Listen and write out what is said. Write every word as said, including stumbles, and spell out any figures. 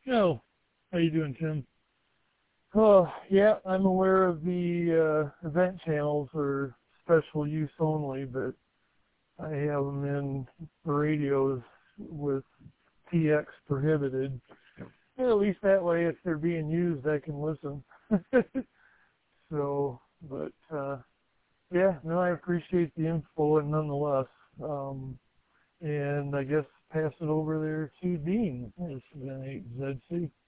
Oh, how you doing, Tim? Oh, yeah, I'm aware of the uh, event channels for special use only, but I have them in radios with T X prohibited. And at least that way, if they're being used, I can listen. So, but uh, yeah, no, I appreciate the info, and nonetheless, um, and I guess pass it over there to Dean, Z C.